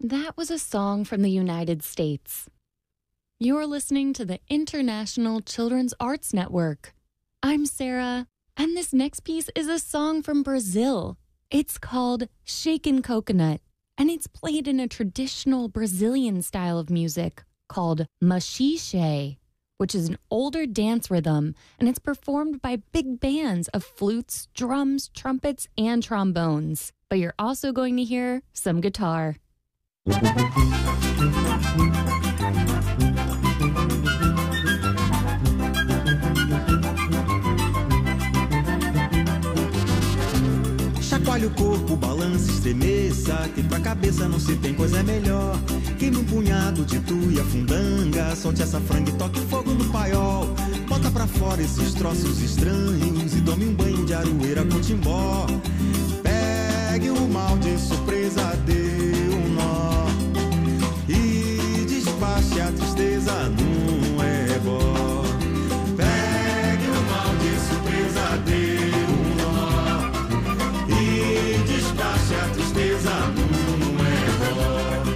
That was a song from the United States. You're listening to the International Children's Arts Network. I'm Sarah, and this next piece is a song from Brazil. It's called Shaken Coconut, and it's played in a traditional Brazilian style of music called machixe, which is an older dance rhythm, and it's performed by big bands of flutes, drums, trumpets, and trombones. But you're also going to hear some guitar. Chacoalhe o corpo, balance, estremeça, que tua cabeça não se tem coisa melhor. Queime um punhado de tuia, fundanga, solte essa franga e toque fogo no paiol. Bota pra fora esses troços estranhos e tome um banho de aroeira com timbó. Pegue o mal de surpresa, dê um nó e despache a tristeza num ebó. Pegue o mal de surpresa, dê um nó e despache a tristeza num ebó.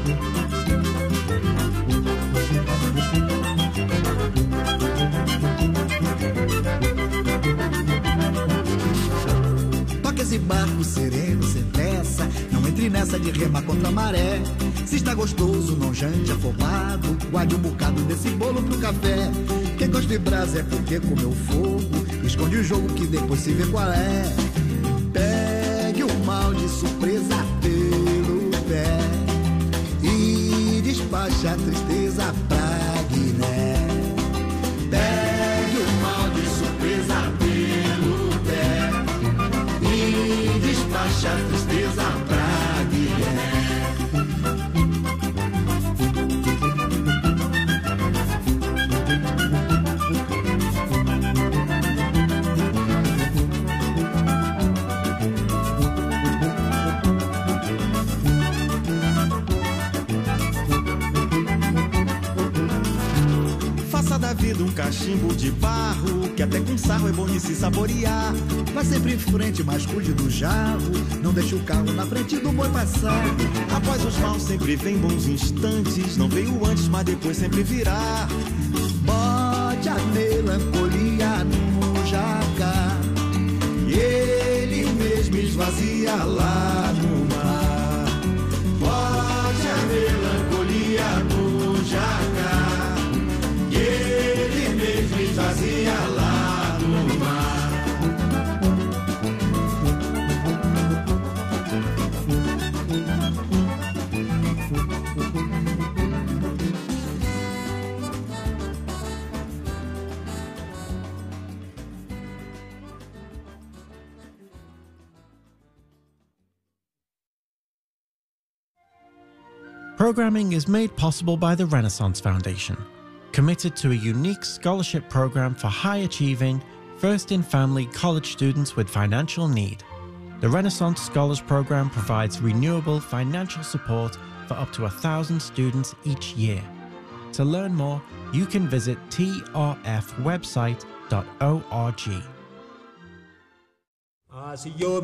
Toque esse barco sereno, sem pressa, não entre nessa de remar contra a maré. Se está gostoso, não jante afobado, guarde um bocado desse bolo pro café. Quem gosta de brasa é porque comeu fogo, esconde o jogo que depois se vê qual é. Pegue o mal de surpresa pelo pé e despache a tristeza pra Guiné. Pegue o mal de surpresa pelo pé e despache a tristeza pra Guiné. Da vida um cachimbo de barro, que até com sarro é bom de se saborear. Vá sempre em frente, mas cuide do jarro, não deixe o carro na frente do boi passar. Após os maus sempre vem bons instantes, não veio antes, mas depois sempre virá. Bote a melancolia no jacar e ele mesmo esvazia lá no mar. Bote a melancolia no jacar, ele mesmo esvazia lá no mar. Programming is made possible by the Renaissance Foundation, committed to a unique scholarship program for high-achieving, first-in-family college students with financial need. The Renaissance Scholars Program provides renewable financial support for up to 1,000 students each year. To learn more, you can visit trfwebsite.org.